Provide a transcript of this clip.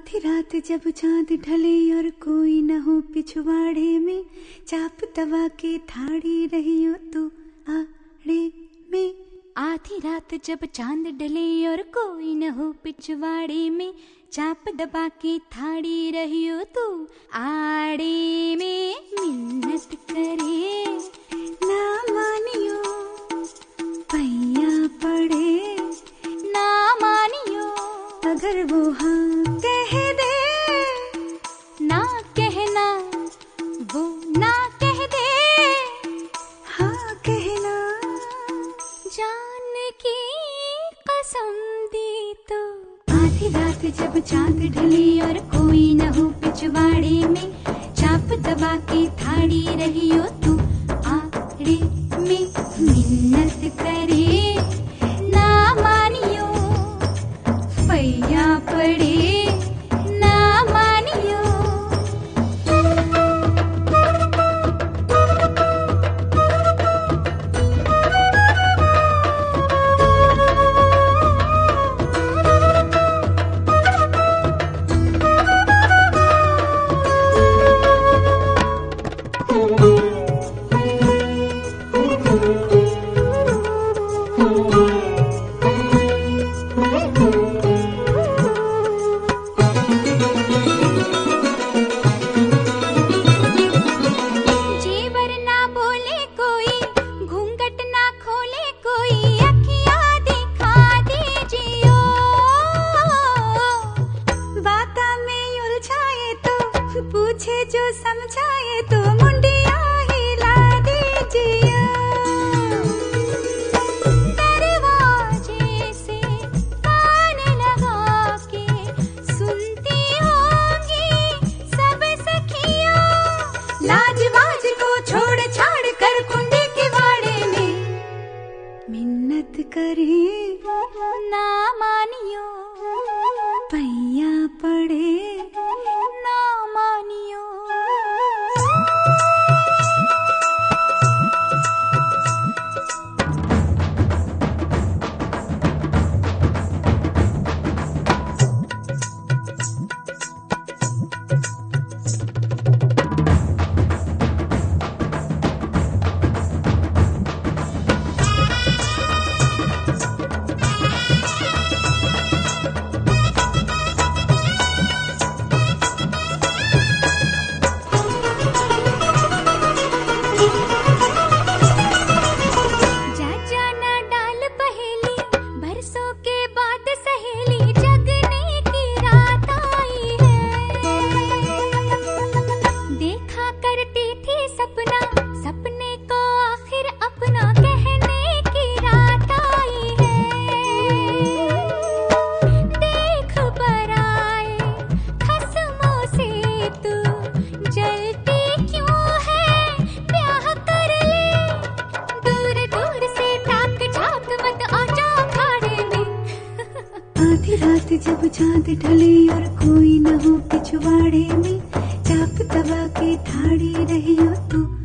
आधी रात जब चांद ढले और कोई न हो पिछवाड़े में, चाप दबा के ठाड़ी रही हो तू आड़े में। आधी रात जब चांद ढले और कोई न हो पिछवाड़े में, चाप दबा के ठाड़ी रही हो तू आड़े में। मिन्नत करे ना मानियो पैया पड़े, ना मानियो अगर वो हाँ कह दे, ना कहना वो ना कह दे, हाँ कहना। जान की कसम दी तो। आधी रात जब चांद ढली और कोई न हो पिछवाड़े में, चाप दबा के ठाड़ी रही हो तू आड़े में। मिन्नत करे ना मानियो पैया पड़े, ना मानियो। पूछे जो समझाए तो मुंडिया हिला दीजिए। दरवाजे से कान लगा के सुनती होंगी सब सखियां, लाजवाज को छोड़ छाड़ कर कुंडे के वाड़े में। मिन्नत करे ना मानियो पैया पड़े, ना मानियो। आधी रात जब चांद ढले और कोई न हो पिछवाड़े में, चाप दबा के ठाड़ी रही हो तू